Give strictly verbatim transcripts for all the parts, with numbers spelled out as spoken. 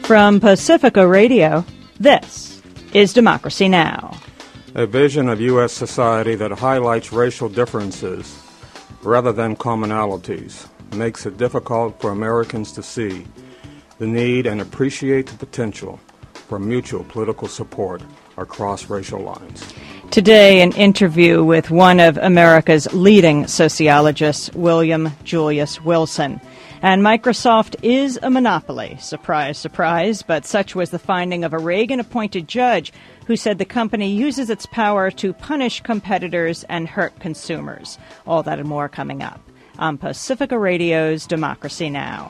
From Pacifica Radio, this is Democracy Now!, a vision of U S society that highlights racial differences rather than commonalities, makes it difficult for Americans to see the need and appreciate the potential for mutual political support across racial lines. Today, an interview with one of America's leading sociologists, William Julius Wilson. And Microsoft is a monopoly. Surprise, surprise, but such was the finding of a Reagan-appointed judge who said the company uses its power to punish competitors and hurt consumers. All that and more coming up on Pacifica Radio's Democracy Now!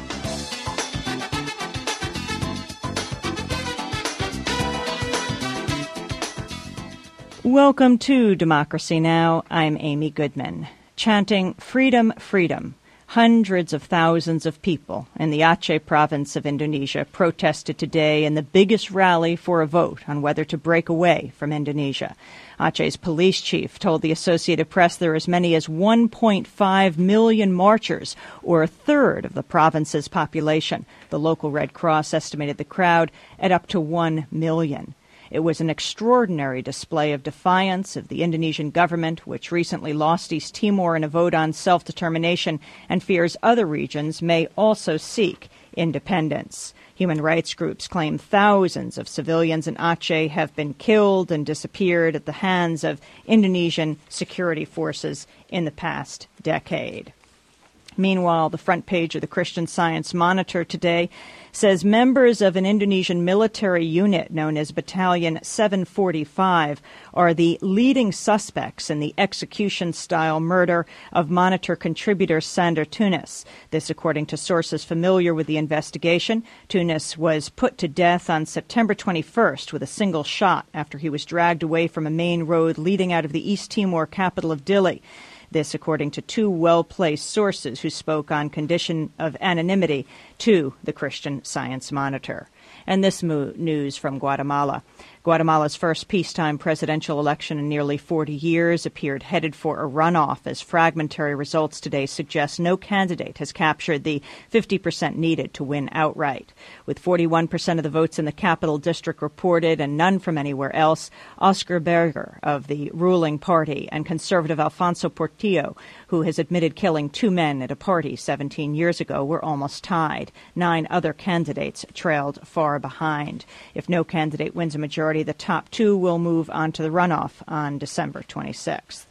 Welcome to Democracy Now! I'm Amy Goodman. Chanting freedom, freedom, hundreds of thousands of people in the Aceh province of Indonesia protested today in the biggest rally for a vote on whether to break away from Indonesia. Aceh's police chief told the Associated Press there are as many as one point five million marchers, or a third of the province's population. The local Red Cross estimated the crowd at up to one million. It was an extraordinary display of defiance of the Indonesian government, which recently lost East Timor in a vote on self-determination and fears other regions may also seek independence. Human rights groups claim thousands of civilians in Aceh have been killed and disappeared at the hands of Indonesian security forces in the past decade. Meanwhile, the front page of the Christian Science Monitor today says members of an Indonesian military unit known as Battalion seven forty-five are the leading suspects in the execution-style murder of Monitor contributor Sandra Tunis. This, according to sources familiar with the investigation. Tunis was put to death on September twenty-first with a single shot after he was dragged away from a main road leading out of the East Timor capital of Dili. This, according to two well-placed sources who spoke on condition of anonymity to the Christian Science Monitor. And this mo- news from Guatemala. Guatemala's first peacetime presidential election in nearly forty years appeared headed for a runoff as fragmentary results today suggest no candidate has captured the fifty percent needed to win outright. With forty-one percent of the votes in the capital district reported and none from anywhere else, Oscar Berger of the ruling party and conservative Alfonso Portillo, who has admitted killing two men at a party seventeen years ago, were almost tied. Nine other candidates trailed far behind. If no candidate wins a majority, the top two will move on to the runoff on December twenty-sixth.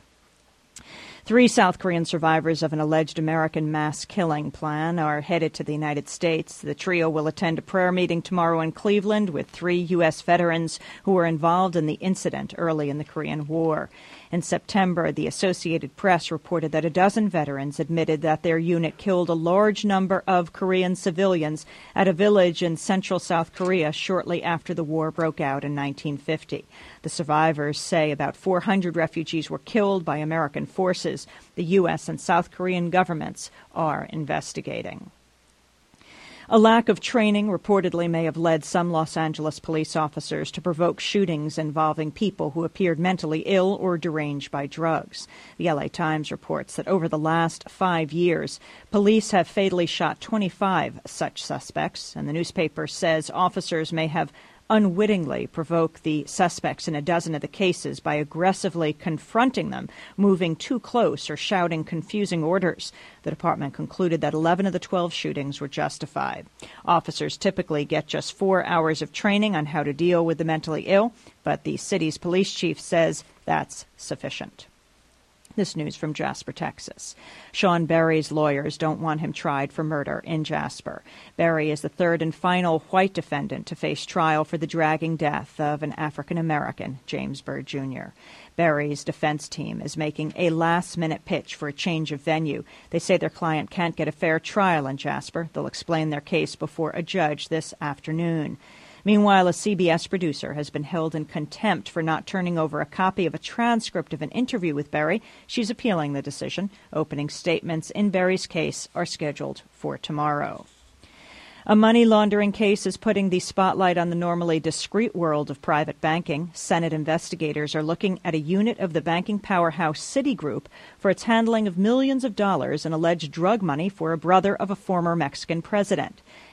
Three South Korean survivors of an alleged American mass killing plan are headed to the United States. The trio will attend a prayer meeting tomorrow in Cleveland with three U S veterans who were involved in the incident early in the Korean War. In September, the Associated Press reported that a dozen veterans admitted that their unit killed a large number of Korean civilians at a village in central South Korea shortly after the war broke out in nineteen fifty. The survivors say about four hundred refugees were killed by American forces. The U S and South Korean governments are investigating. A lack of training reportedly may have led some Los Angeles police officers to provoke shootings involving people who appeared mentally ill or deranged by drugs. The L A Times reports that over the last five years, police have fatally shot twenty-five such suspects, and the newspaper says officers may have unwittingly provoke the suspects in a dozen of the cases by aggressively confronting them, moving too close, or shouting confusing orders. The department concluded that eleven of the twelve shootings were justified. Officers typically get just four hours of training on how to deal with the mentally ill, but the city's police chief says that's sufficient. This news from Jasper, Texas. Sean Berry's lawyers don't want him tried for murder in Jasper. Berry is the third and final white defendant to face trial for the dragging death of an African-American, James Byrd Junior Berry's defense team is making a last-minute pitch for a change of venue. They say their client can't get a fair trial in Jasper. They'll explain their case before a judge this afternoon. Meanwhile, a C B S producer has been held in contempt for not turning over a copy of a transcript of an interview with Berry. She's appealing the decision. Opening statements in Berry's case are scheduled for tomorrow. A money laundering case is putting the spotlight on the normally discreet world of private banking. Senate investigators are looking at a unit of the banking powerhouse Citigroup for its handling of millions of dollars in alleged drug money for a brother of a former Mexican president.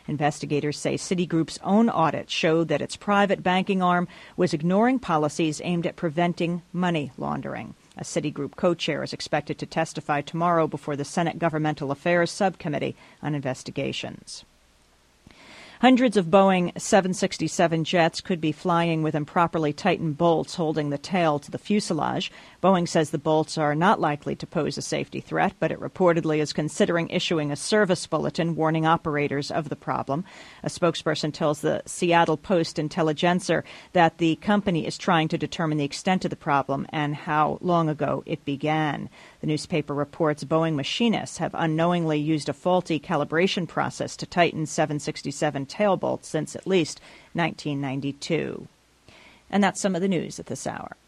Investigators say Citigroup's own audit showed that its private banking arm was ignoring policies aimed at preventing money laundering. A Citigroup co-chair is expected to testify tomorrow before the Senate Governmental Affairs Subcommittee on Investigations. Hundreds of Boeing seven sixty-seven jets could be flying with improperly tightened bolts holding the tail to the fuselage. Boeing says the bolts are not likely to pose a safety threat, but it reportedly is considering issuing a service bulletin warning operators of the problem. A spokesperson tells the Seattle Post-Intelligencer that the company is trying to determine the extent of the problem and how long ago it began. The newspaper reports Boeing machinists have unknowingly used a faulty calibration process to tighten seven sixty-seven tail bolts since at least nineteen ninety-two. And that's some of the news at this hour.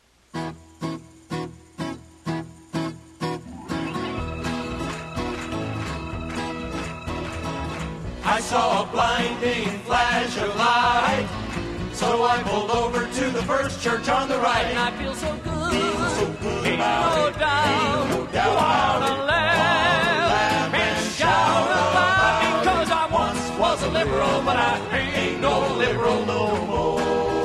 I saw a blinding flash of light, so I pulled over to the first church on the right. And I feel so good, feel so good ain't about no doubt, it. Ain't no doubt wanna about it. laugh, laugh and and shout shout about about because I once was a liberal, but I ain't no liberal no more.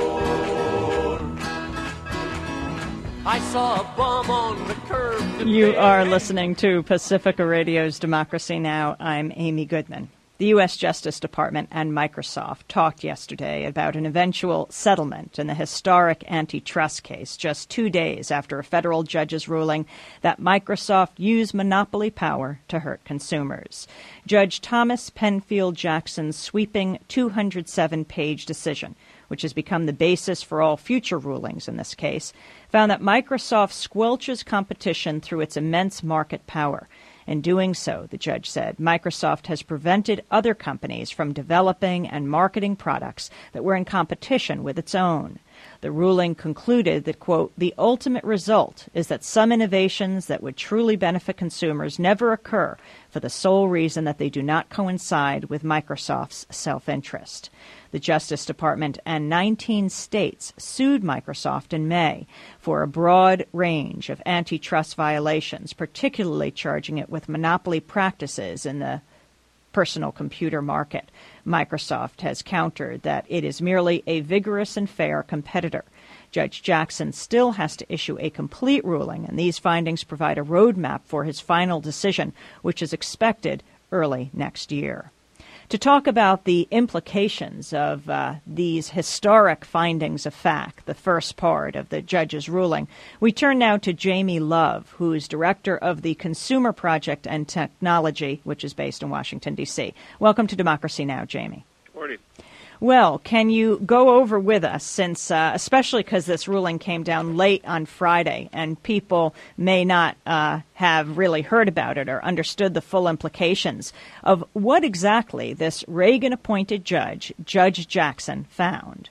I saw a bum on the curb today. You are listening to Pacifica Radio's Democracy Now! I'm Amy Goodman. The U S Justice Department and Microsoft talked yesterday about an eventual settlement in the historic antitrust case just two days after a federal judge's ruling that Microsoft used monopoly power to hurt consumers. Judge Thomas Penfield Jackson's sweeping two hundred seven page decision, which has become the basis for all future rulings in this case, found that Microsoft squelches competition through its immense market power. In doing so, the judge said, Microsoft has prevented other companies from developing and marketing products that were in competition with its own. The ruling concluded that, quote, the ultimate result is that some innovations that would truly benefit consumers never occur for the sole reason that they do not coincide with Microsoft's self-interest. The Justice Department and nineteen states sued Microsoft in May for a broad range of antitrust violations, particularly charging it with monopoly practices in the personal computer market. Microsoft has countered that it is merely a vigorous and fair competitor. Judge Jackson still has to issue a complete ruling, and these findings provide a roadmap for his final decision, which is expected early next year. To talk about the implications of uh, these historic findings of fact, the first part of the judge's ruling, we turn now to Jamie Love, who is director of the Consumer Project and Technology, which is based in Washington, D C. Welcome to Democracy Now!, Jamie. Good morning. Well, can you go over with us, since, uh, especially because this ruling came down late on Friday and people may not uh, have really heard about it or understood the full implications of what exactly this Reagan-appointed judge, Judge Jackson, found?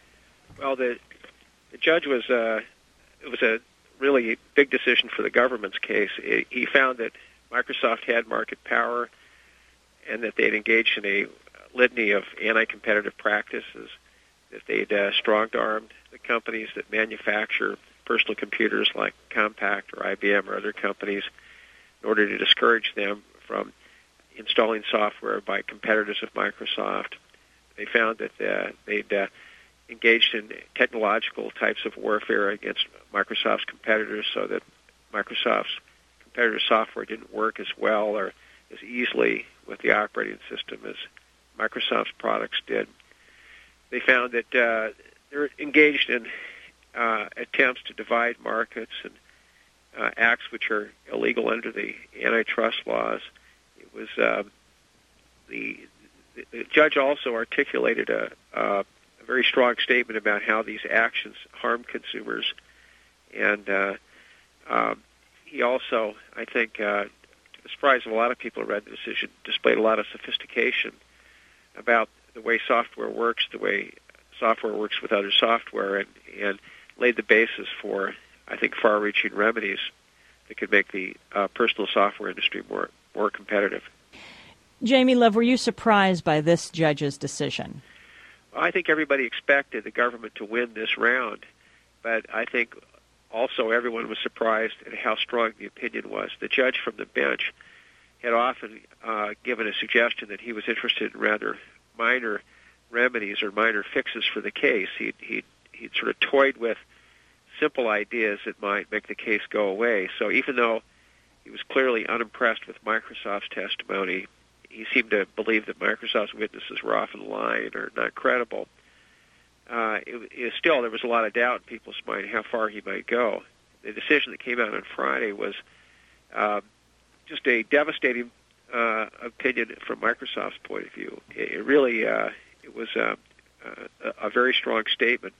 Well, the, the judge was uh, it was a really big decision for the government's case. It, he found that Microsoft had market power and that they'd engaged in a litany of anti-competitive practices, that they'd uh, strong-armed the companies that manufacture personal computers like Compaq or I B M or other companies in order to discourage them from installing software by competitors of Microsoft. They found that uh, they'd uh, engaged in technological types of warfare against Microsoft's competitors so that Microsoft's competitor software didn't work as well or as easily with the operating system as Microsoft's products did. They found that uh, they're engaged in uh, attempts to divide markets and uh, acts which are illegal under the antitrust laws. It was uh, the, the judge also articulated a, a, a very strong statement about how these actions harm consumers, and uh, uh, he also, I think, uh, to the surprise of a lot of people who read the decision, displayed a lot of sophistication about the way software works, the way software works with other software, and, and laid the basis for, I think, far-reaching remedies that could make the uh, personal software industry more more competitive. Jamie Love, were you surprised by this judge's decision? I think everybody expected the government to win this round, but I think also everyone was surprised at how strong the opinion was. The judge from the bench had often uh, given a suggestion that he was interested in rather minor remedies or minor fixes for the case. He'd, he'd, he'd sort of toyed with simple ideas that might make the case go away. So even though he was clearly unimpressed with Microsoft's testimony, he seemed to believe that Microsoft's witnesses were often lying or not credible. Uh, it, it, still, there was a lot of doubt in people's mind how far he might go. The decision that came out on Friday was uh, just a devastating uh, opinion from Microsoft's point of view. It, it really uh, it was uh, a, a very strong statement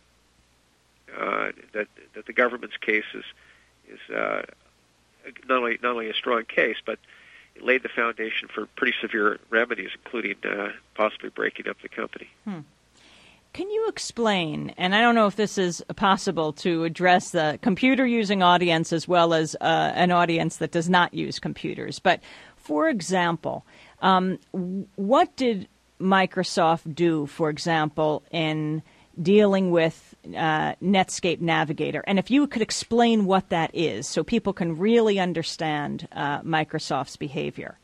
uh, that that the government's case is is uh, not only not only a strong case, but it laid the foundation for pretty severe remedies, including uh, possibly breaking up the company. Hmm. Can you explain, and I don't know if this is possible to address the computer-using audience as well as uh, an audience that does not use computers, but for example, um, what did Microsoft do, for example, in dealing with uh, Netscape Navigator? And if you could explain what that is so people can really understand uh, Microsoft's behavior.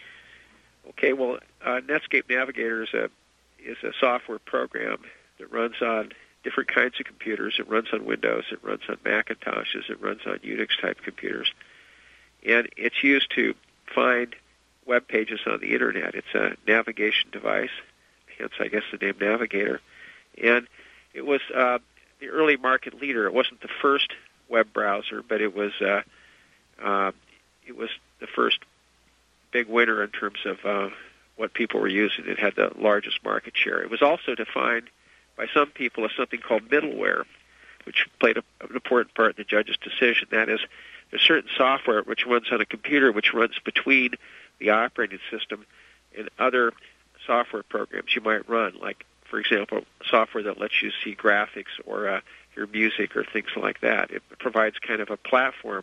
Okay, well, uh, Netscape Navigator is a, is a software program that runs on different kinds of computers. It runs on Windows, it runs on Macintoshes, it runs on Unix-type computers. And it's used to find web pages on the Internet. It's a navigation device, hence, I guess, the name Navigator. And it was uh, the early market leader. It wasn't the first web browser, but it was uh, uh, it was the first big winner in terms of uh, what people were using. It had the largest market share. It was also defined by some people as something called middleware, which played a, an important part in the judge's decision. That is, there's certain software which runs on a computer which runs between the operating system and other software programs you might run, like, for example, software that lets you see graphics or uh, hear music or things like that. It provides kind of a platform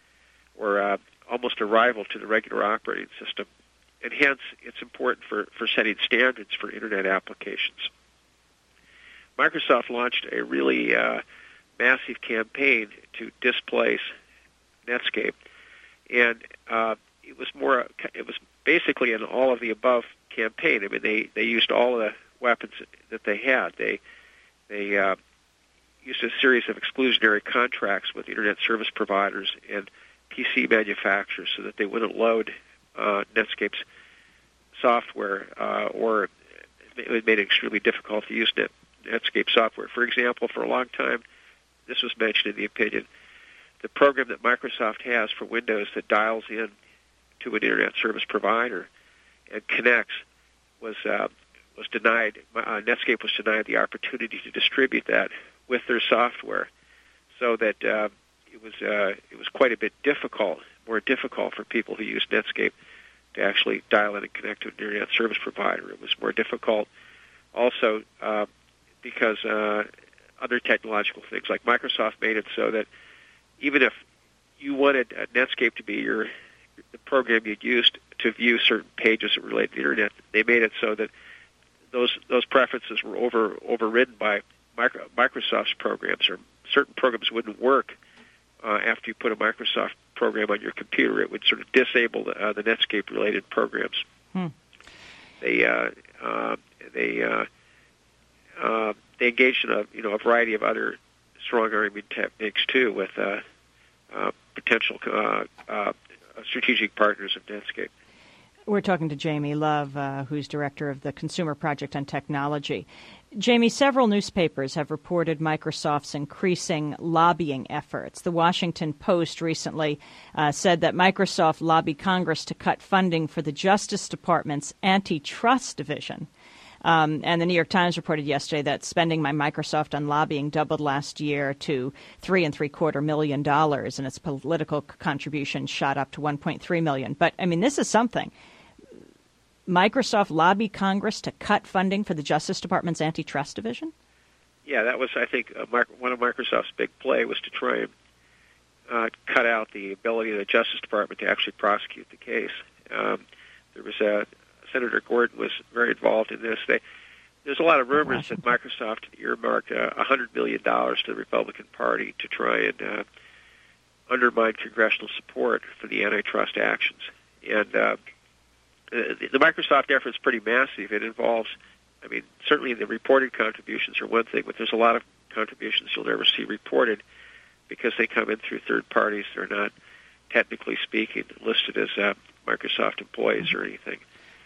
or uh, almost a rival to the regular operating system, and hence it's important for, for setting standards for Internet applications. Microsoft launched a really uh, massive campaign to displace Netscape, and uh, it was more. It was basically an all-of-the-above campaign. I mean, they, they used all of the weapons that they had. They they uh, used a series of exclusionary contracts with Internet service providers and P C manufacturers so that they wouldn't load uh, Netscape's software, uh, or it made it extremely difficult to use Net. Netscape software. For example, for a long time, this was mentioned in the opinion, the program that Microsoft has for Windows that dials in to an Internet service provider and connects was uh, was denied. Uh, Netscape was denied the opportunity to distribute that with their software, so that uh, it was uh, it was quite a bit difficult, more difficult for people who use Netscape to actually dial in and connect to an Internet service provider. It was more difficult also uh, because uh, other technological things, like Microsoft made it so that even if you wanted uh, Netscape to be your the program you'd used to view certain pages that relate to the Internet, they made it so that those those preferences were over overridden by micro, Microsoft's programs, or certain programs wouldn't work uh, after you put a Microsoft program on your computer. It would sort of disable the, uh, the Netscape-related programs. Hmm. They uh, uh, they uh, uh, they engaged in a you know a variety of other strong-arming techniques too, with uh, uh, potential uh, uh, strategic partners of Netscape. We're talking to Jamie Love, uh, who's director of the Consumer Project on Technology. Jamie, several newspapers have reported Microsoft's increasing lobbying efforts. The Washington Post recently uh, said that Microsoft lobbied Congress to cut funding for the Justice Department's antitrust division. Um, and the New York Times reported yesterday that spending by Microsoft on lobbying doubled last year to three and three quarter million dollars, and its political contribution shot up to one point three million. But I mean, this is something. Microsoft lobbied Congress to cut funding for the Justice Department's antitrust division? Yeah, that was, I think, uh, one of Microsoft's big play was to try and uh, cut out the ability of the Justice Department to actually prosecute the case. Um, there was a Senator Gordon was very involved in this. They, there's a lot of rumors that Microsoft earmarked uh, one hundred million dollars to the Republican Party to try and uh, undermine congressional support for the antitrust actions. And uh, the, the Microsoft effort is pretty massive. It involves I mean, certainly the reported contributions are one thing, but there's a lot of contributions you'll never see reported because they come in through third parties. They're not, technically speaking, listed as uh, Microsoft employees or anything.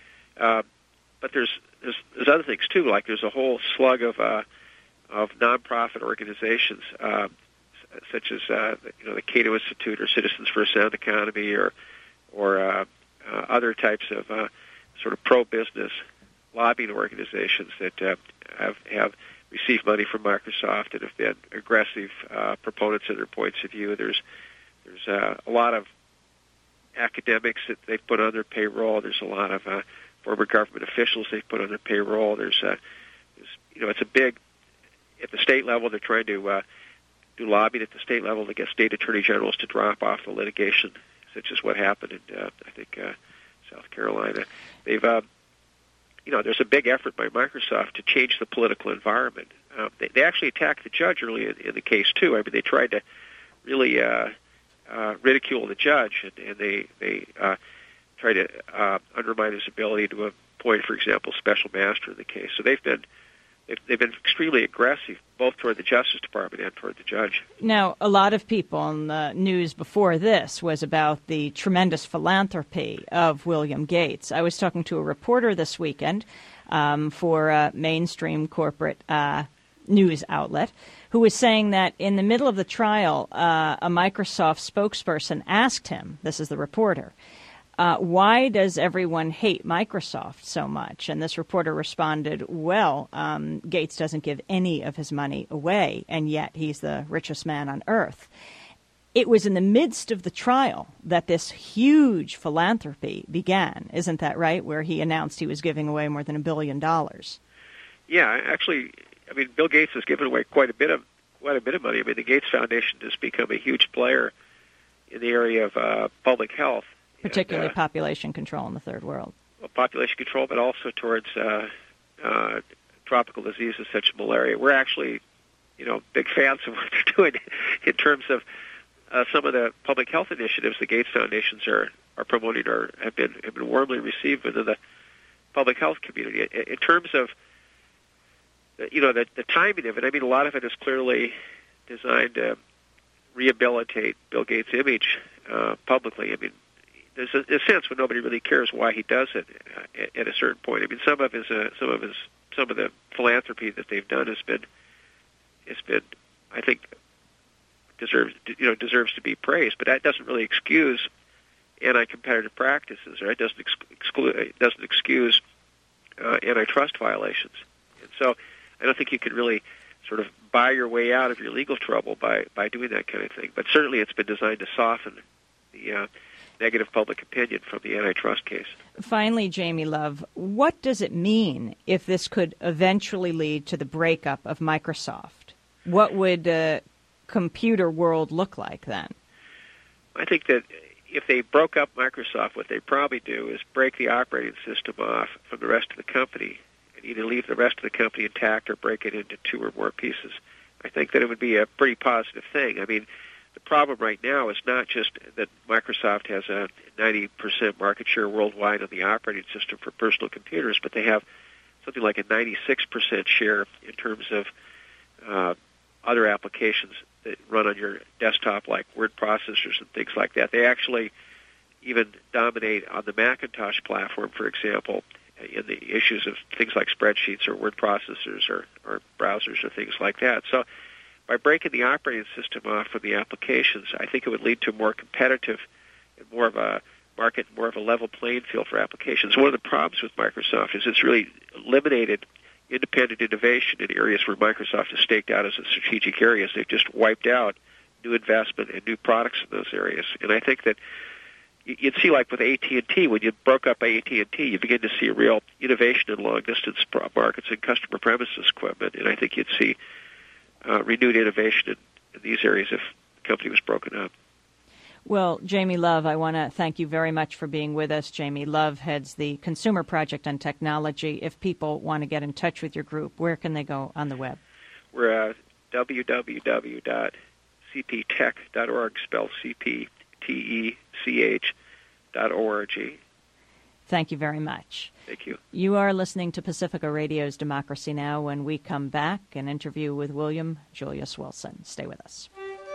Uh, but there's, there's there's other things too. Like there's a whole slug of uh, of nonprofit organizations, uh, such as uh, you know the Cato Institute or Citizens for a Sound Economy, or or uh, uh, other types of uh, sort of pro-business lobbying organizations that uh, have have received money from Microsoft and have been aggressive uh, proponents of their points of view. There's there's uh, a lot of academics that they've put on their payroll. There's a lot of uh, former government officials they've put on their payroll. There's, uh, there's you know, it's a big, at the state level, they're trying to uh, do lobbying at the state level to get state attorney generals to drop off the litigation, such as what happened in, uh, I think, uh, South Carolina. They've, uh, you know, there's a big effort by Microsoft to change the political environment. Um, they, they actually attacked the judge early in, in the case, too. I mean, they tried to really uh, uh, ridicule the judge, and, and they, they uh, tried to uh, undermine his ability to appoint, for example, special master in the case. So they've been they've, they've been extremely aggressive, both toward the Justice Department and toward the judge. Now, a lot of people in the news before this was about the tremendous philanthropy of William Gates. I was talking to a reporter this weekend um, for a mainstream corporate uh, news outlet who was saying that in the middle of the trial, uh, a Microsoft spokesperson asked him, this is the reporter, Uh, why does everyone hate Microsoft so much? And this reporter responded, well, um, Gates doesn't give any of his money away, and yet he's the richest man on earth. It was in the midst of the trial that this huge philanthropy began. Isn't that right, where he announced he was giving away more than a billion dollars? Yeah, actually, I mean, Bill Gates has given away quite a bit of quite a bit of money. I mean, the Gates Foundation has become a huge player in the area of uh, public health. Particularly and, uh, population control in the third world. Well, population control, but also towards uh, uh, tropical diseases such as malaria. We're actually, you know, big fans of what they're doing in terms of uh, some of the public health initiatives the Gates Foundations are, are promoting or have been have been warmly received within the public health community. In, in terms of, you know, the, the timing of it, I mean, a lot of it is clearly designed to rehabilitate Bill Gates' image uh, publicly. I mean, there's a, a sense when nobody really cares why he does it at, at a certain point. I mean, some of his, uh, some of his, some of the philanthropy that they've done has been, has been, I think, deserves, you know, deserves to be praised. But that doesn't really excuse anti-competitive practices, or it doesn't ex- exclude, it doesn't excuse uh, antitrust violations. And so, I don't think you can really sort of buy your way out of your legal trouble by by doing that kind of thing. But certainly, it's been designed to soften the Uh, negative public opinion from the antitrust case. Finally, Jamie Love, what does it mean if this could eventually lead to the breakup of Microsoft? What would the computer world look like then? I think that if they broke up Microsoft, what they probably do is break the operating system off from the rest of the company and either leave the rest of the company intact or break it into two or more pieces. I think that it would be a pretty positive thing. I mean, the problem right now is not just that Microsoft has a ninety percent market share worldwide on the operating system for personal computers, but they have something like a ninety-six percent share in terms of uh, other applications that run on your desktop, like word processors and things like that. They actually even dominate on the Macintosh platform, for example, in the issues of things like spreadsheets or word processors or, or browsers or things like that. So by breaking the operating system off from the applications, I think it would lead to a more competitive and more of a market, more of a level playing field for applications. One of the problems with Microsoft is it's really eliminated independent innovation in areas where Microsoft is staked out as a strategic areas. They've just wiped out new investment and new products in those areas. And I think that you'd see, like with A T and T, when you broke up A T and T, you begin to see a real innovation in long-distance markets and customer premises equipment. And I think you'd see Uh, renewed innovation in, in these areas if the company was broken up. Well, Jamie Love, I want to thank you very much for being with us. Jamie Love heads the Consumer Project on Technology. If people want to get in touch with your group, where can they go on the web? We're uh, w w w dot c p tech dot org, spelled C P T E C H dot O R G. Thank you very much. Thank you. You are listening to Pacifica Radio's Democracy Now! When we come back, an interview with William Julius Wilson. Stay with us.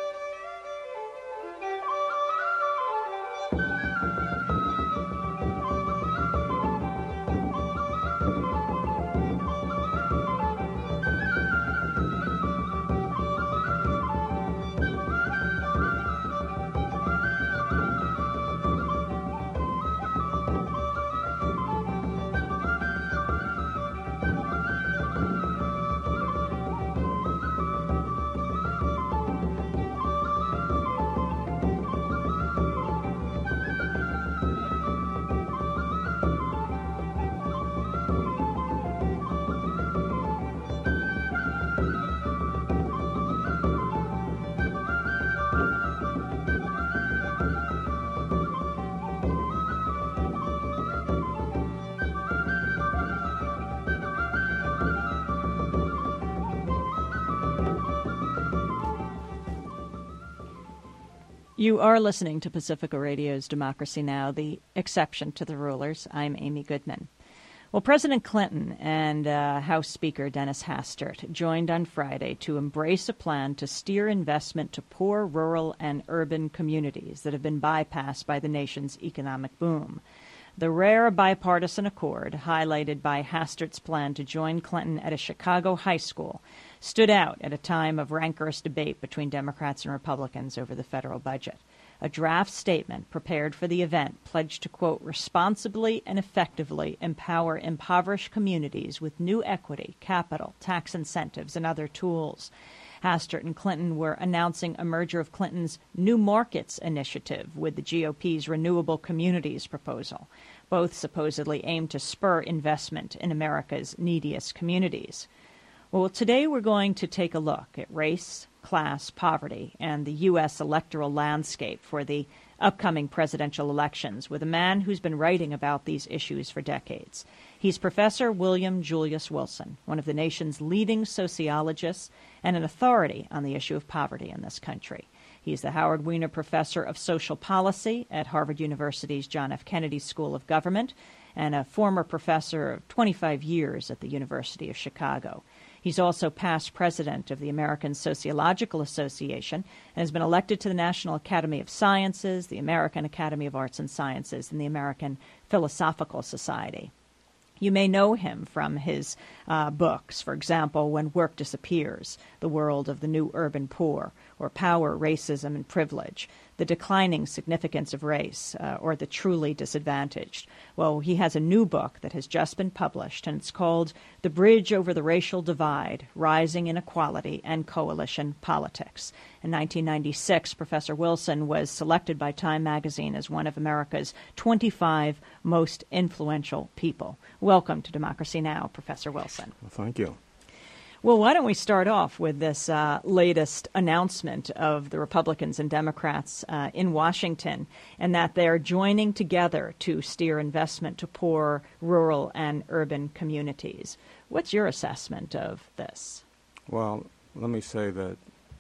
You are listening to Pacifica Radio's Democracy Now!, the exception to the rulers. I'm Amy Goodman. Well, President Clinton and uh, House Speaker Dennis Hastert joined on Friday to embrace a plan to steer investment to poor rural and urban communities that have been bypassed by the nation's economic boom. The rare bipartisan accord, highlighted by Hastert's plan to join Clinton at a Chicago high school, stood out at a time of rancorous debate between Democrats and Republicans over the federal budget. A draft statement prepared for the event pledged to, quote, responsibly and effectively empower impoverished communities with new equity, capital, tax incentives, and other tools. Hastert and Clinton were announcing a merger of Clinton's New Markets initiative with the G O P's Renewable Communities proposal. Both supposedly aimed to spur investment in America's neediest communities. Well, today we're going to take a look at race, class, poverty, and the U S electoral landscape for the upcoming presidential elections with a man who's been writing about these issues for decades. He's Professor William Julius Wilson, one of the nation's leading sociologists and an authority on the issue of poverty in this country. He's the Howard Weiner Professor of Social Policy at Harvard University's John F. Kennedy School of Government and a former professor of twenty-five years at the University of Chicago. He's also past president of the American Sociological Association and has been elected to the National Academy of Sciences, the American Academy of Arts and Sciences, and the American Philosophical Society. You may know him from his uh, books, for example, When Work Disappears, The World of the New Urban Poor, or Power, Racism, and Privilege, The Declining Significance of Race, uh, or The Truly Disadvantaged. Well, he has a new book that has just been published, and it's called The Bridge Over the Racial Divide, Rising Inequality and Coalition Politics. In nineteen ninety-six, Professor Wilson was selected by Time magazine as one of America's twenty-five most influential people. Welcome to Democracy Now!, Professor Wilson. Well, thank you. Well, why don't we start off with this uh, latest announcement of the Republicans and Democrats uh, in Washington, and that they're joining together to steer investment to poor rural and urban communities. What's your assessment of this? Well, let me say that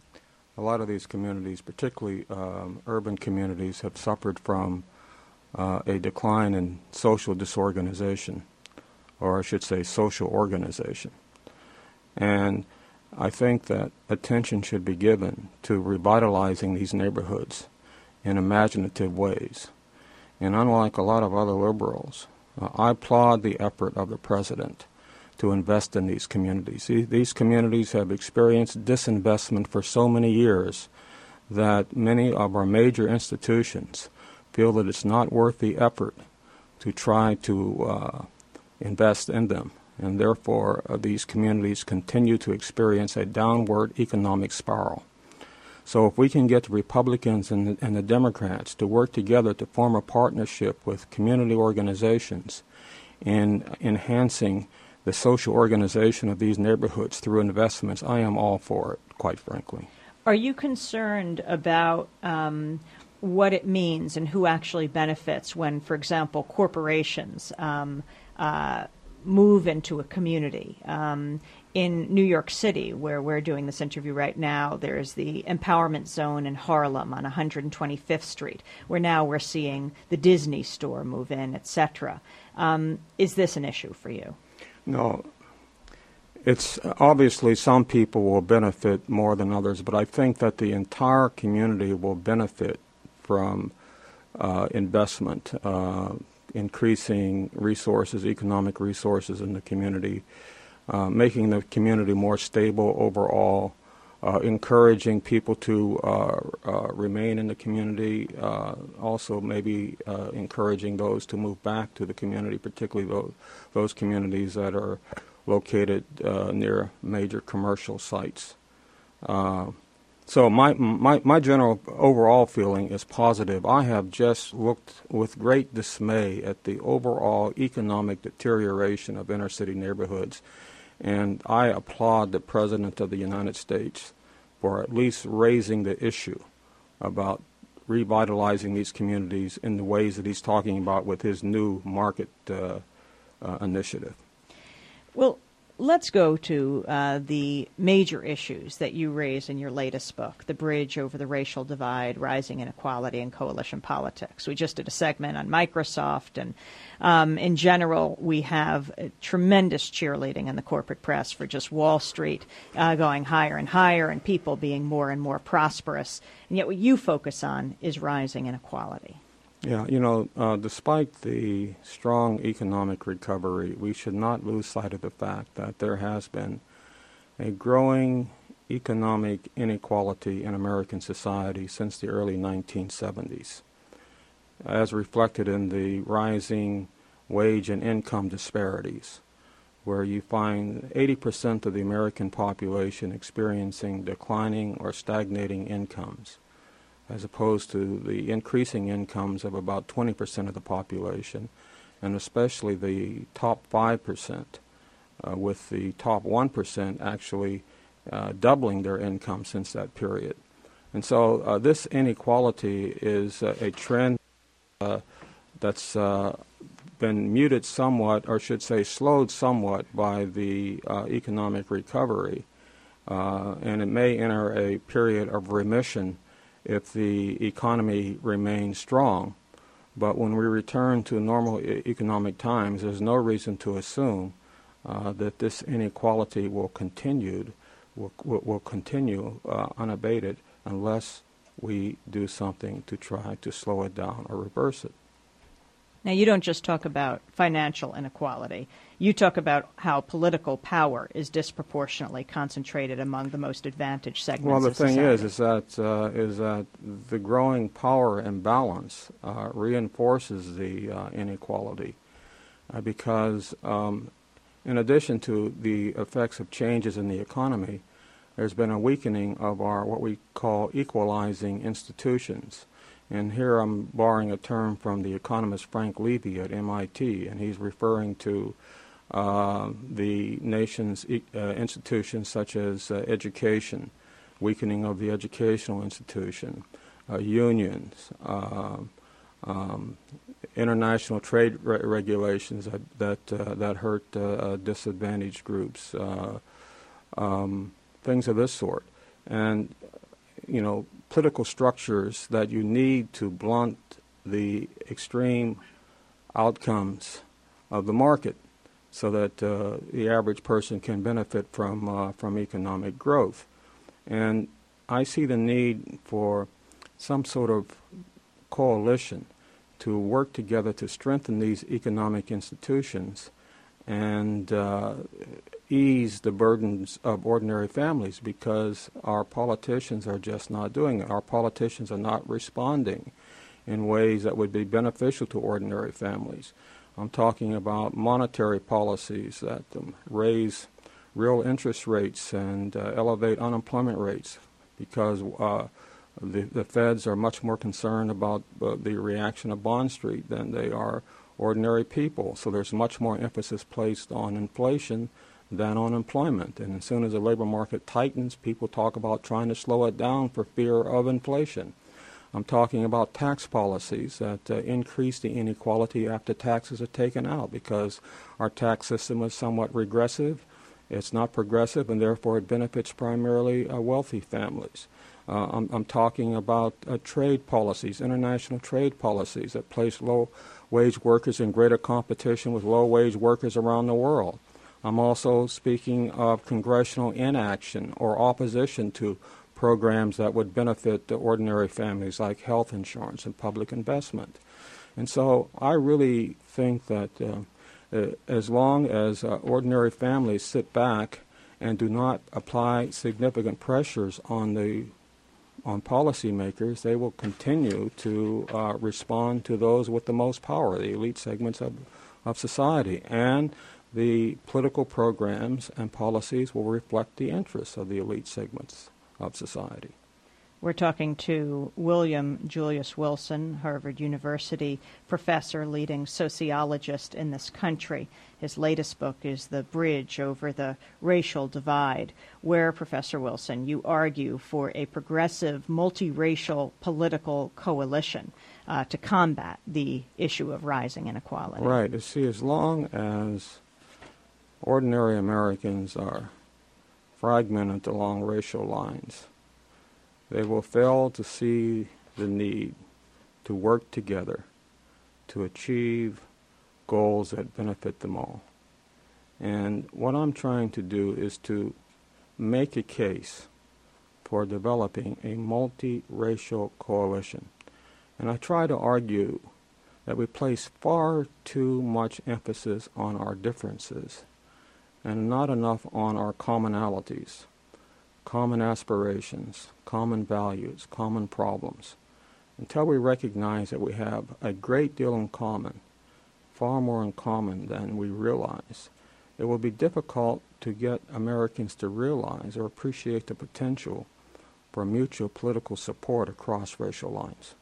a lot of these communities, particularly um, urban communities, have suffered from uh, a decline in social disorganization, or I should say social organization. And I think that attention should be given to revitalizing these neighborhoods in imaginative ways. And unlike a lot of other liberals, uh, I applaud the effort of the president to invest in these communities. These communities have experienced disinvestment for so many years that many of our major institutions feel that it's not worth the effort to try to uh, invest in them. And therefore, uh, these communities continue to experience a downward economic spiral. So if we can get the Republicans and the, and the Democrats to work together to form a partnership with community organizations in enhancing the social organization of these neighborhoods through investments, I am all for it, quite frankly. Are you concerned about um, what it means and who actually benefits when, for example, corporations um, uh, move into a community. Um, in New York City, where we're doing this interview right now, there's the empowerment zone in Harlem on one hundred twenty-fifth Street, where now we're seeing the Disney store move in, et cetera. Um, is this an issue for you? No. It's obviously some people will benefit more than others, but I think that the entire community will benefit from uh, investment, uh, increasing resources, economic resources in the community, uh, making the community more stable overall, uh, encouraging people to uh, uh, remain in the community, uh, also maybe uh, encouraging those to move back to the community, particularly those, those communities that are located uh, near major commercial sites. Uh, so my, my, my general overall feeling is positive. I have just looked with great dismay at the overall economic deterioration of inner city neighborhoods, and I applaud the President of the United States for at least raising the issue about revitalizing these communities in the ways that he's talking about with his new market uh, uh, initiative. Well, let's go to uh, the major issues that you raise in your latest book, The Bridge Over the Racial Divide, Rising Inequality and Coalition Politics. We just did a segment on Microsoft, and um, in general, we have a tremendous cheerleading in the corporate press for just Wall Street uh, going higher and higher and people being more and more prosperous. And yet what you focus on is rising inequality. Yeah, you know, uh, despite the strong economic recovery, we should not lose sight of the fact that there has been a growing economic inequality in American society since the early nineteen seventies, as reflected in the rising wage and income disparities, where you find eighty percent of the American population experiencing declining or stagnating incomes, as opposed to the increasing incomes of about twenty percent of the population, and especially the top five percent, uh, with the top one percent actually uh, doubling their income since that period. And so uh, this inequality is uh, a trend uh, that's uh, been muted somewhat, or should say slowed somewhat, by the uh, economic recovery, uh, and it may enter a period of remission if the economy remains strong. But when we return to normal e- economic times, there's no reason to assume uh, that this inequality will continue, will, will, will continue uh, unabated unless we do something to try to slow it down or reverse it. Now, you don't just talk about financial inequality. You talk about how political power is disproportionately concentrated among the most advantaged segments Well, the of thing society. is, is that uh, is that the growing power imbalance uh, reinforces the uh, inequality, uh, because um, in addition to the effects of changes in the economy, there's been a weakening of our what we call equalizing institutions. And here I'm borrowing a term from the economist Frank Levy at M I T, and he's referring to uh, the nation's e- uh, institutions such as uh, education, weakening of the educational institution, uh, unions, uh, um, international trade re- regulations that that, uh, that hurt uh, uh, disadvantaged groups, uh, um, things of this sort. And you know, political structures that you need to blunt the extreme outcomes of the market so that uh, the average person can benefit from uh, from economic growth. And I see the need for some sort of coalition to work together to strengthen these economic institutions and uh, ease the burdens of ordinary families, because our politicians are just not doing it. Our politicians are not responding in ways that would be beneficial to ordinary families. I'm talking about monetary policies that um, raise real interest rates and uh, elevate unemployment rates, because uh, the, the feds are much more concerned about uh, the reaction of Bond Street than they are ordinary people. So there's much more emphasis placed on inflation than on employment. And as soon as the labor market tightens, people talk about trying to slow it down for fear of inflation. I'm talking about tax policies that uh, increase the inequality after taxes are taken out, because our tax system is somewhat regressive. It's not progressive, and therefore it benefits primarily uh, wealthy families. Uh, I'm, I'm talking about uh, trade policies, international trade policies that place low-wage workers in greater competition with low-wage workers around the world. I'm also speaking of congressional inaction or opposition to programs that would benefit the ordinary families, like health insurance and public investment. And so I really think that uh, uh, as long as uh, ordinary families sit back and do not apply significant pressures on the on policymakers, they will continue to uh, respond to those with the most power, the elite segments of, of society. And the political programs and policies will reflect the interests of the elite segments of society. We're talking to William Julius Wilson, Harvard University professor, leading sociologist in this country. His latest book is The Bridge Over the Racial Divide, where, Professor Wilson, you argue for a progressive, multiracial political coalition uh, to combat the issue of rising inequality. Right. You see, as long as ordinary Americans are fragmented along racial lines, they will fail to see the need to work together to achieve goals that benefit them all. And what I'm trying to do is to make a case for developing a multiracial coalition. And I try to argue that we place far too much emphasis on our differences and not enough on our commonalities, common aspirations, common values, common problems. Until we recognize that we have a great deal in common, far more in common than we realize, it will be difficult to get Americans to realize or appreciate the potential for mutual political support across racial lines.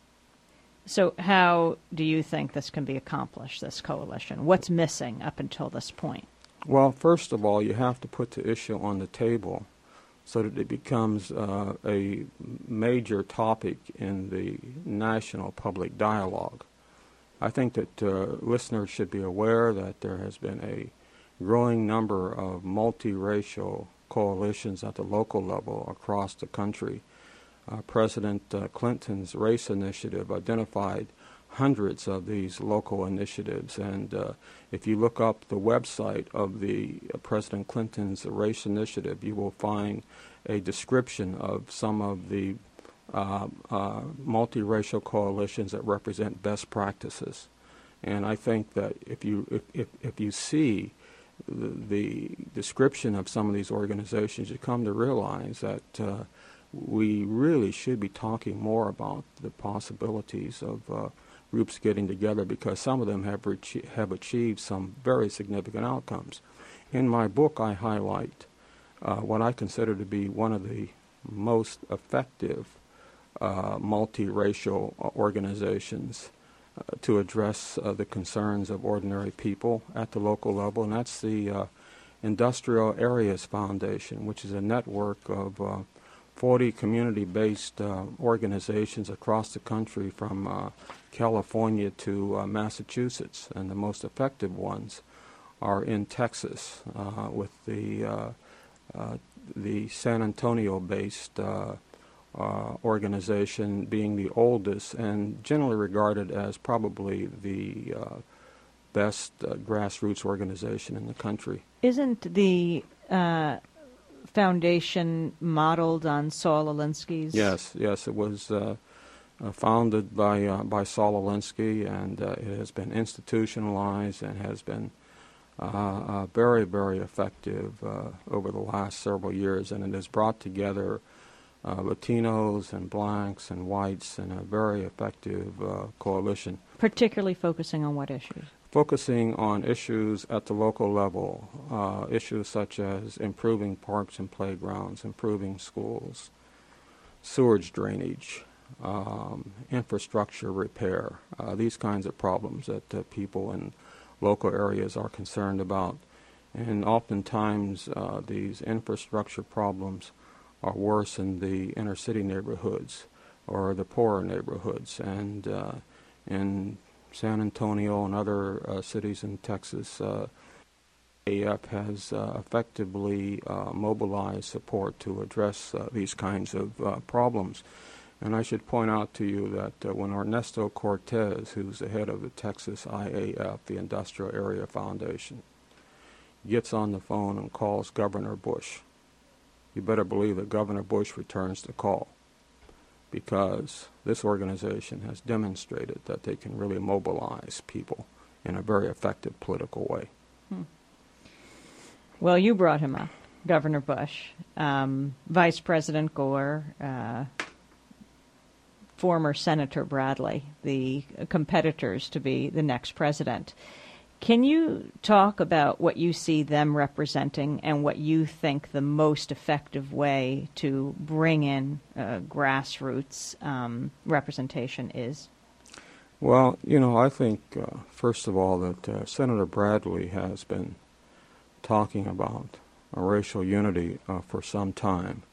So how do you think this can be accomplished, this coalition? What's missing up until this point? Well, first of all, you have to put the issue on the table so that it becomes uh, a major topic in the national public dialogue. I think that uh, listeners should be aware that there has been a growing number of multiracial coalitions at the local level across the country. Uh, President uh, Clinton's race initiative identified hundreds of these local initiatives, and uh, if you look up the website of the uh, President Clinton's race initiative, you will find a description of some of the uh, uh, multiracial coalitions that represent best practices. And I think that if you if, if, if you see the, the description of some of these organizations, you come to realize that uh, we really should be talking more about the possibilities of uh, groups getting together, because some of them have rechi- have achieved some very significant outcomes. In my book, I highlight uh, what I consider to be one of the most effective uh, multiracial organizations uh, to address uh, the concerns of ordinary people at the local level, and that's the uh, Industrial Areas Foundation, which is a network of uh, forty community-based uh, organizations across the country, from uh, California to uh, Massachusetts, and the most effective ones are in Texas, uh, with the uh, uh, the San Antonio-based uh, uh, organization being the oldest and generally regarded as probably the uh, best uh, grassroots organization in the country. Isn't the uh, foundation modeled on Saul Alinsky's? Yes, yes, it was uh, uh, founded by uh, by Saul Alinsky, and uh, it has been institutionalized and has been uh, uh, very, very effective uh, over the last several years, and it has brought together uh, Latinos and blacks and whites in a very effective uh, coalition. Particularly focusing on what issues? Focusing on issues at the local level, uh, issues such as improving parks and playgrounds, improving schools, sewage drainage, um, infrastructure repair, uh, these kinds of problems that uh, people in local areas are concerned about. And oftentimes uh, these infrastructure problems are worse in the inner city neighborhoods, or the poorer neighborhoods. And uh, in San Antonio and other uh, cities in Texas, uh, A F has uh, effectively uh, mobilized support to address uh, these kinds of uh, problems. And I should point out to you that uh, when Ernesto Cortez, who's the head of the Texas I A F, the Industrial Area Foundation, gets on the phone and calls Governor Bush, you better believe that Governor Bush returns the call, because this organization has demonstrated that they can really mobilize people in a very effective political way. Hmm. Well, you brought him up, Governor Bush, um, Vice President Gore, uh, former Senator Bradley, the competitors to be the next president. Can you talk about what you see them representing and what you think the most effective way to bring in uh, grassroots um, representation is? Well, you know, I think, uh, first of all, that uh, Senator Bradley has been talking about uh, racial unity uh, for some time.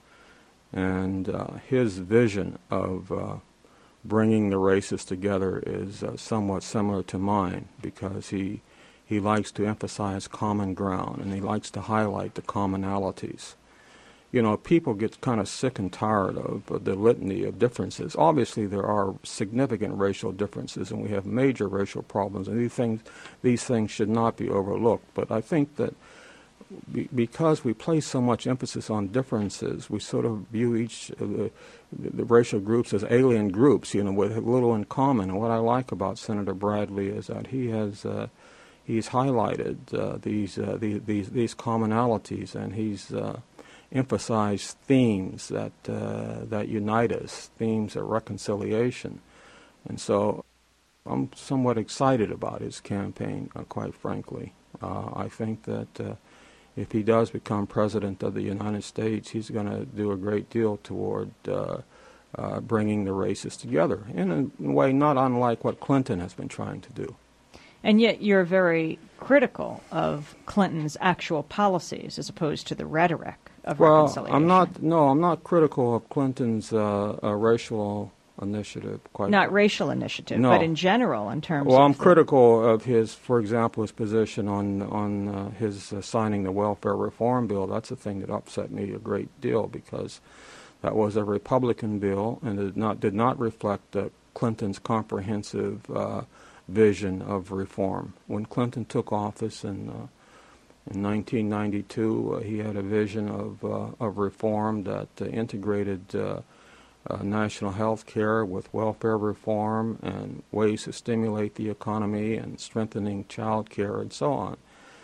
And uh, his vision of uh, bringing the races together is uh, somewhat similar to mine, because he he likes to emphasize common ground, and he likes to highlight the commonalities. You know, people get kind of sick and tired of uh, the litany of differences. Obviously, there are significant racial differences, and we have major racial problems, and these things, these things should not be overlooked. But I think that be, because we place so much emphasis on differences, we sort of view each of the, the, the racial groups as alien groups, you know, with little in common. And what I like about Senator Bradley is that he has uh, he's highlighted uh, these, uh, the, these these commonalities, and he's uh, emphasized themes that uh, that unite us, themes of reconciliation. And so I'm somewhat excited about his campaign, uh, quite frankly. Uh, I think that uh, if he does become president of the United States, he's going to do a great deal toward uh, uh, bringing the races together in a way not unlike what Clinton has been trying to do. And yet you're very critical of Clinton's actual policies as opposed to the rhetoric of well, reconciliation. I'm not, no, I'm not critical of Clinton's uh, uh, racial initiative. Quite Not racial initiative, no. but in general in terms well, of... Well, I'm the critical of his, for example, his position on, on uh, his uh, signing the welfare reform bill. That's a thing that upset me a great deal, because that was a Republican bill and it did not, did not reflect uh, Clinton's comprehensive uh, vision of reform. When Clinton took office in, uh, in nineteen ninety-two, uh, he had a vision of, uh, of reform that uh, integrated uh, uh, national health care with welfare reform and ways to stimulate the economy and strengthening child care and so on.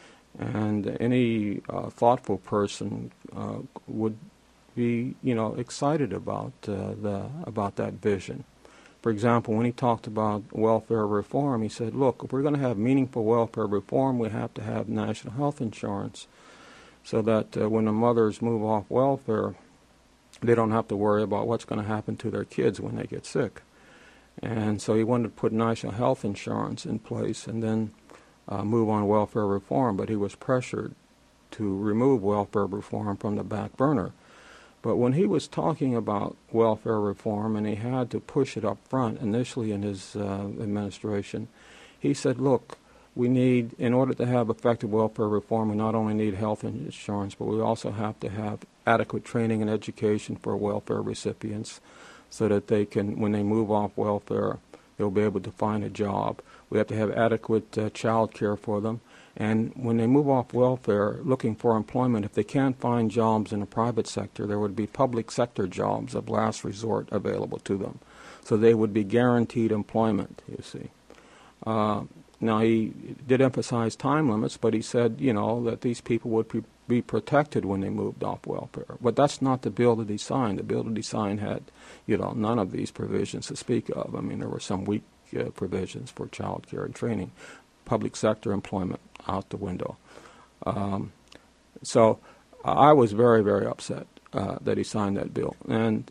And any uh, thoughtful person uh, would be, you know, excited about uh, the about that vision. For example, when he talked about welfare reform, he said, look, if we're going to have meaningful welfare reform, we have to have national health insurance so that uh, when the mothers move off welfare, they don't have to worry about what's going to happen to their kids when they get sick. And so he wanted to put national health insurance in place and then uh, move on welfare reform, but he was pressured to remove welfare reform from the back burner. But when he was talking about welfare reform, and he had to push it up front initially in his uh, administration, he said, look, we need, in order to have effective welfare reform, we not only need health insurance, but we also have to have adequate training and education for welfare recipients so that they can, when they move off welfare, they'll be able to find a job. We have to have adequate uh, child care for them. And when they move off welfare looking for employment, if they can't find jobs in the private sector, there would be public sector jobs of last resort available to them. So they would be guaranteed employment, you see. Uh, now, he did emphasize time limits, but he said, you know, that these people would be, be protected when they moved off welfare. But that's not the bill that he signed. The bill that he signed had, you know, none of these provisions to speak of. I mean, there were some weak uh, provisions for child care and training. Public sector employment out the window. Um, so I was very, very upset uh, that he signed that bill. And,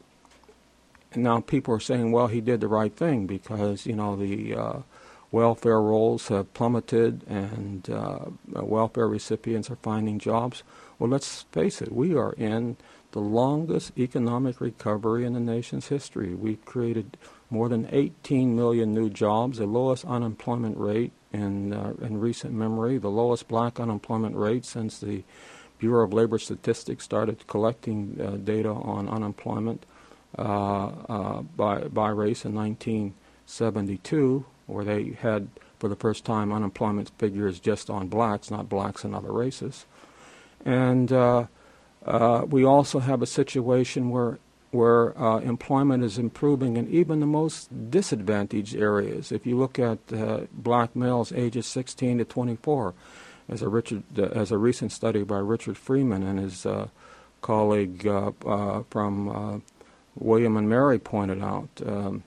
and now people are saying, well, he did the right thing because, you know, the uh, welfare rolls have plummeted and uh, welfare recipients are finding jobs. Well, let's face it, we are in the longest economic recovery in the nation's history. We created more than eighteen million new jobs, the lowest unemployment rate in, uh, in recent memory, the lowest black unemployment rate since the Bureau of Labor Statistics started collecting uh, data on unemployment uh, uh, by, by race in nineteen seventy-two, where they had, for the first time, unemployment figures just on blacks, not blacks and other races. And uh, uh, we also have a situation where where uh, employment is improving in even the most disadvantaged areas. If you look at uh, black males ages sixteen to twenty-four, as a Richard, uh, as a recent study by Richard Freeman and his uh, colleague uh, uh, from uh, William and Mary pointed out, um,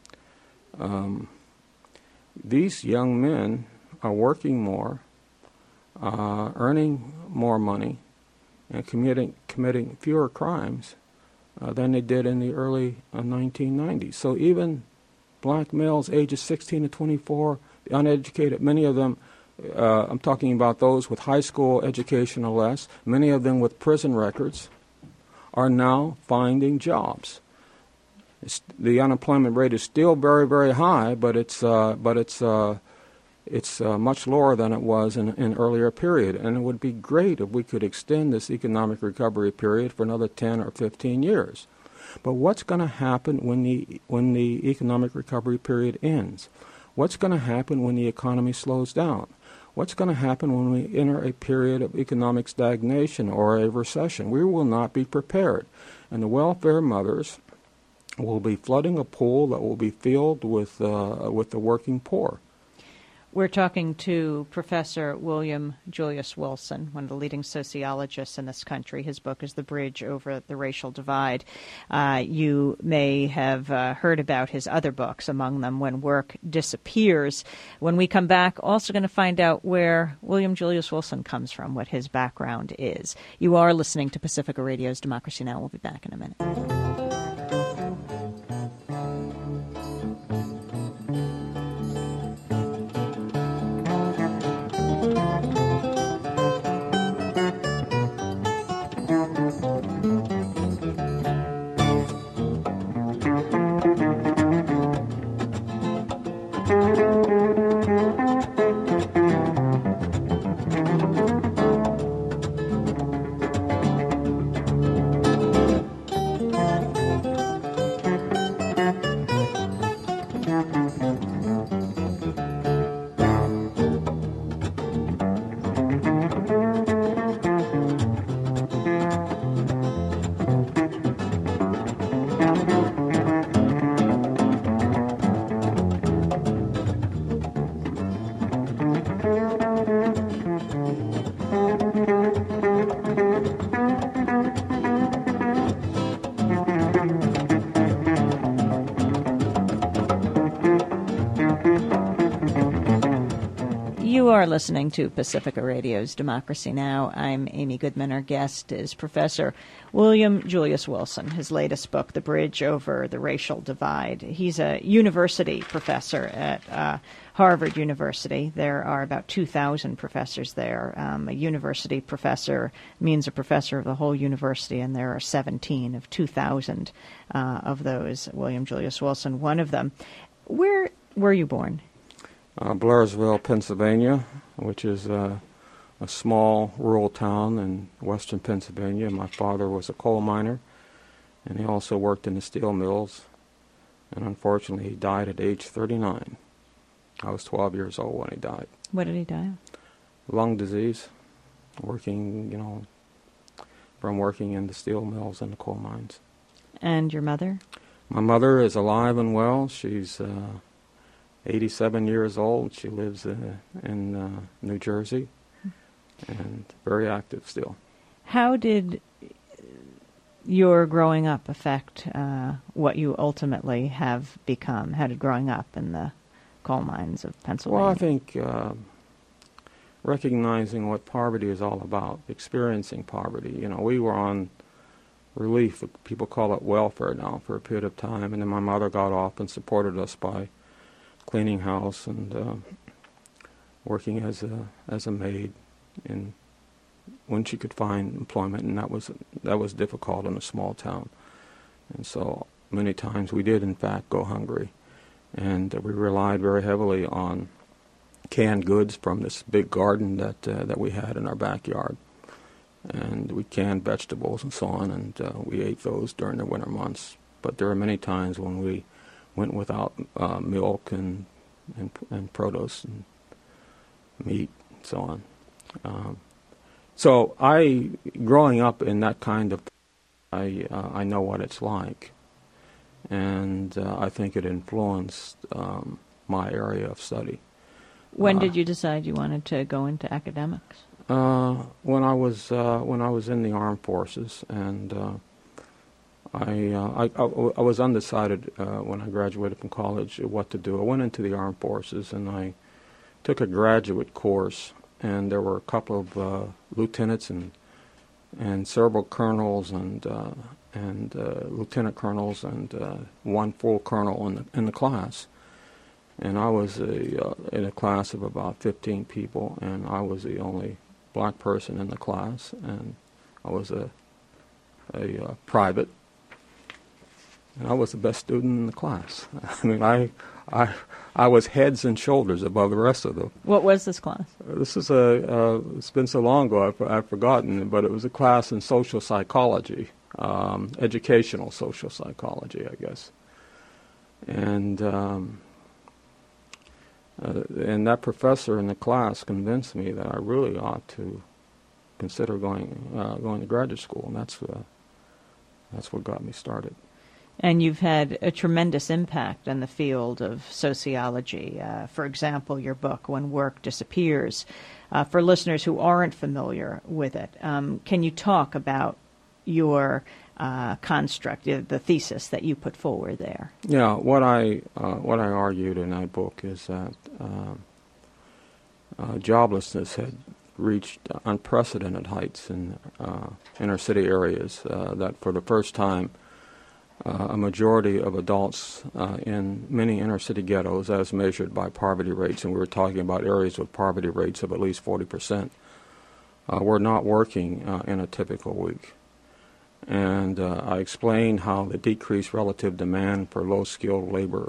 um, these young men are working more, uh, earning more money, and committing committing fewer crimes uh, than they did in the early uh, nineteen nineties. So even black males ages sixteen to twenty-four, the uneducated, many of them, uh, I'm talking about those with high school education or less, many of them with prison records, are now finding jobs. It's, the unemployment rate is still very, very high, but it's uh, but it's uh, it's uh, much lower than it was in an earlier period. And it would be great if we could extend this economic recovery period for another ten or fifteen years. But what's going to happen when the when the economic recovery period ends? What's going to happen when the economy slows down? What's going to happen when we enter a period of economic stagnation or a recession? We will not be prepared. And the welfare mothers will be flooding a pool that will be filled with uh, with the working poor. We're talking to Professor William Julius Wilson, one of the leading sociologists in this country. His book is The Bridge Over the Racial Divide. Uh, you may have uh, heard about his other books, among them When Work Disappears. When we come back, also going to find out where William Julius Wilson comes from, what his background is. You are listening to Pacifica Radio's Democracy Now! We'll be back in a minute. You are listening to Pacifica Radio's Democracy Now! I'm Amy Goodman. Our guest is Professor William Julius Wilson. His latest book, The Bridge Over the Racial Divide. He's a university professor at uh, Harvard University. There are about two thousand professors there. Um, a university professor means a professor of the whole university, and there are seventeen of two thousand uh, of those. William Julius Wilson, one of them. Where were you born? Uh, Blairsville, Pennsylvania, which is uh, a small rural town in western Pennsylvania. My father was a coal miner, and he also worked in the steel mills. And unfortunately, he died at age thirty-nine. I was twelve years old when he died. What did he die of? Lung disease, working, you know, from working in the steel mills and the coal mines. And your mother? My mother is alive and well. She's uh, eighty-seven years old. She lives uh, in uh, New Jersey and very active still. How did your growing up affect uh, what you ultimately have become? How did growing up in the coal mines of Pennsylvania? Well, I think uh, recognizing what poverty is all about, experiencing poverty. You know, we were on relief, people call it welfare now, for a period of time, and then my mother got off and supported us by cleaning house and uh, working as a as a maid in when she could find employment, and that was that was difficult in a small town. And so many times we did, in fact, go hungry, and uh, we relied very heavily on canned goods from this big garden that uh, that we had in our backyard, and we canned vegetables and so on, and uh, we ate those during the winter months. But there were many times when we went without uh, milk and, and and produce and meat and so on. Um, so I, growing up in that kind of, I uh, I know what it's like, and uh, I think it influenced um, my area of study. When uh, did you decide you wanted to go into academics? Uh, when I was uh, when I was in the armed forces, and uh, I, uh, I, I I was undecided uh, when I graduated from college what to do. I went into the armed forces and I took a graduate course, and there were a couple of uh, lieutenants and and several colonels and uh, and uh, lieutenant colonels and uh, one full colonel in the in the class. And I was a, uh, in a class of about fifteen people, and I was the only black person in the class, and I was a, a uh, private, and I was the best student in the class. I mean, I, I, I was heads and shoulders above the rest of them. What was this class? Uh, this is a, uh, it's been so long ago I've, I've forgotten, but it was a class in social psychology, um, educational social psychology, I guess. And... Um, Uh, and that professor in the class convinced me that I really ought to consider going uh, going to graduate school, and that's uh, that's what got me started. And you've had a tremendous impact in the field of sociology. Uh, for example, your book, When Work Disappears. Uh, for listeners who aren't familiar with it, um, can you talk about your uh, construct, the thesis that you put forward there? Yeah, what I uh, what I argued in that book is that uh, uh, joblessness had reached unprecedented heights in uh, inner city areas. Uh, that for the first time, uh, a majority of adults uh, in many inner city ghettos, as measured by poverty rates, and we were talking about areas with poverty rates of at least forty percent, uh, were not working uh, in a typical week. And uh, I explained how the decreased relative demand for low-skilled labor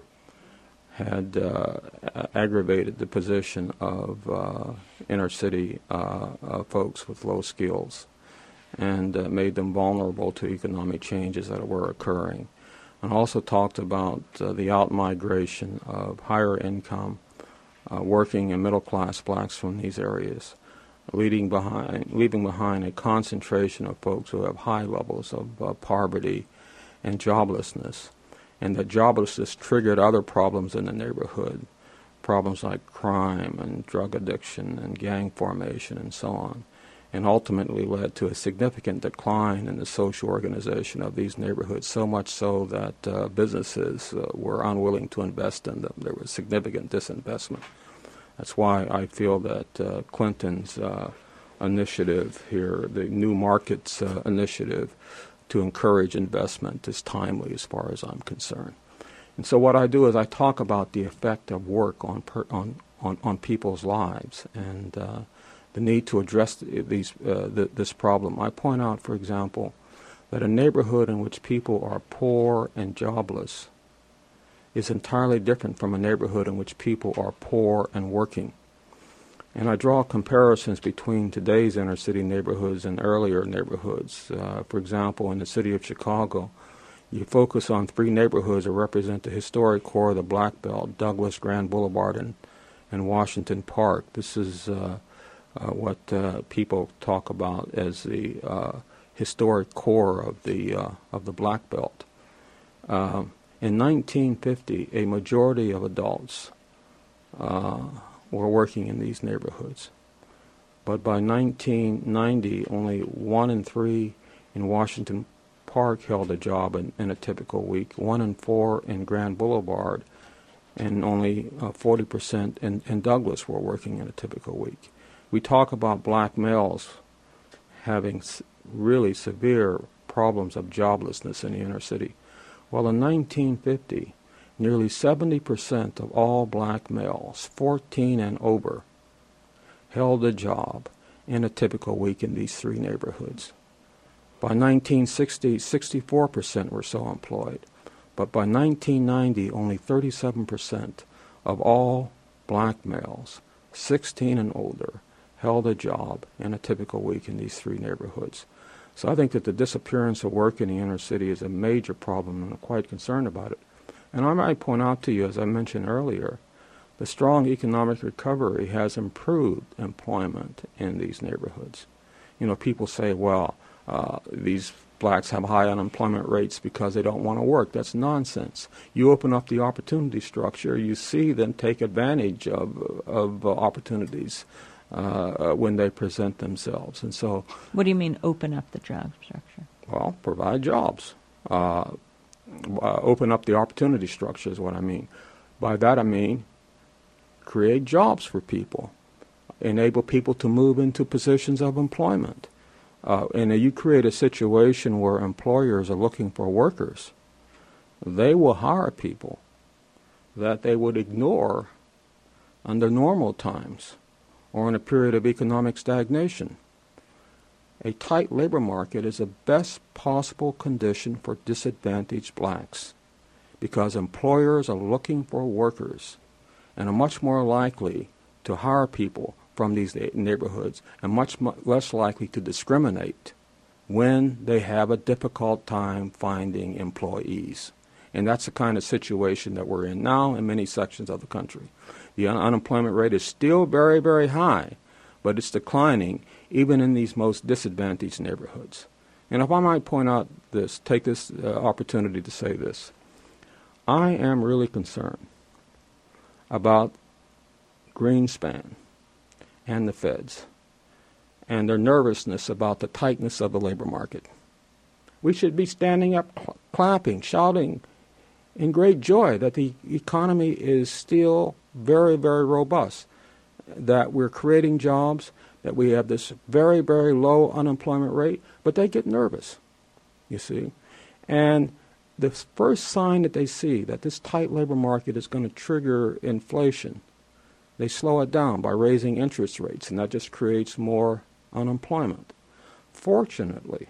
had uh, aggravated the position of uh, inner-city uh, uh, folks with low skills and uh, made them vulnerable to economic changes that were occurring. And also talked about uh, the out-migration of higher-income, uh, working and middle-class blacks from these areas, leaving behind, leaving behind a concentration of folks who have high levels of uh, poverty and joblessness, and that joblessness triggered other problems in the neighborhood, problems like crime and drug addiction and gang formation and so on, and ultimately led to a significant decline in the social organization of these neighborhoods, so much so that uh, businesses uh, were unwilling to invest in them. There was significant disinvestment. That's why I feel that uh, Clinton's uh, initiative here, the New Markets uh, initiative to encourage investment, is timely as far as I'm concerned. And so what I do is I talk about the effect of work on per, on, on, on people's lives and uh, the need to address these uh, th- this problem. I point out, for example, that a neighborhood in which people are poor and jobless is entirely different from a neighborhood in which people are poor and working. And I draw comparisons between today's inner city neighborhoods and earlier neighborhoods. Uh, for example, in the city of Chicago, you focus on three neighborhoods that represent the historic core of the Black Belt: Douglas, Grand Boulevard, and, and Washington Park. This is uh, uh, what uh, people talk about as the uh, historic core of the uh, of the Black Belt. Um, In nineteen fifty, a majority of adults uh, were working in these neighborhoods. But by nineteen ninety, only one in three in Washington Park held a job in, in a typical week, one in four in Grand Boulevard, and only uh, forty percent in, in Douglas were working in a typical week. We talk about black males having s- really severe problems of joblessness in the inner city. Well, in nineteen fifty, nearly seventy percent of all black males, fourteen and over, held a job, in a typical week in these three neighborhoods. By nineteen sixty, sixty-four percent were so employed, but by nineteen ninety, only thirty-seven percent of all black males, sixteen and older, held a job in a typical week in these three neighborhoods. So I think that the disappearance of work in the inner city is a major problem, and I'm quite concerned about it. And I might point out to you, as I mentioned earlier, the strong economic recovery has improved employment in these neighborhoods. You know, people say, well, uh, these blacks have high unemployment rates because they don't want to work. That's nonsense. You open up the opportunity structure, you see them take advantage of, of uh, opportunities uh, when they present themselves. And so, what do you mean open up the job structure? Well, provide jobs. Uh, uh, open up the opportunity structure is what I mean. By that I mean create jobs for people, enable people to move into positions of employment. Uh, and you create a situation where employers are looking for workers. They will hire people that they would ignore under normal times or in a period of economic stagnation. A tight labor market is the best possible condition for disadvantaged blacks because employers are looking for workers and are much more likely to hire people from these neighborhoods and much mu- less likely to discriminate when they have a difficult time finding employees. And that's the kind of situation that we're in now in many sections of the country. The un- unemployment rate is still very, very high, but it's declining even in these most disadvantaged neighborhoods. And if I might point out this, take this uh, opportunity to say this, I am really concerned about Greenspan and the feds and their nervousness about the tightness of the labor market. We should be standing up, cl- clapping, shouting in great joy that the economy is still very, very robust, that we're creating jobs, that we have this very, very low unemployment rate, but they get nervous, you see. And the first sign that they see that this tight labor market is going to trigger inflation, they slow it down by raising interest rates, and that just creates more unemployment. Fortunately,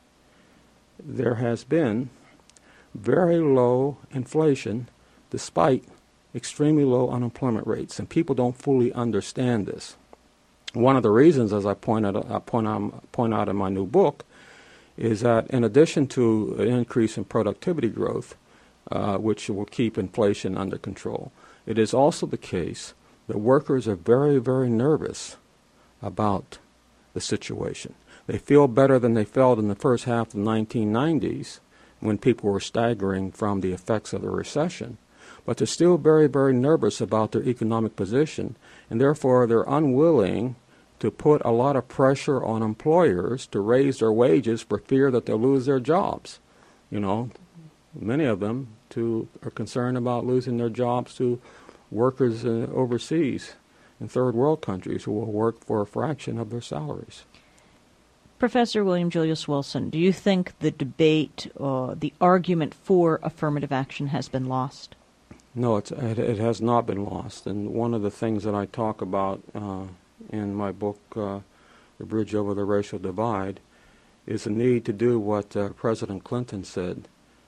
there has been very low inflation despite extremely low unemployment rates, and people don't fully understand this. One of the reasons, as I point out, I point out, point out in my new book, is that in addition to an increase in productivity growth, uh, which will keep inflation under control, it is also the case that workers are very, very nervous about the situation. They feel better than they felt in the first half of the nineteen nineties when people were staggering from the effects of the recession, but they're still very, very nervous about their economic position, and therefore they're unwilling to put a lot of pressure on employers to raise their wages for fear that they'll lose their jobs. You know, many of them to, are concerned about losing their jobs to workers uh, overseas in third world countries who will work for a fraction of their salaries. Professor William Julius Wilson, do you think the debate, uh, the argument for affirmative action has been lost? No, it's, it, it has not been lost. And one of the things that I talk about uh, in my book, uh, The Bridge Over the Racial Divide, is the need to do what uh, President Clinton said,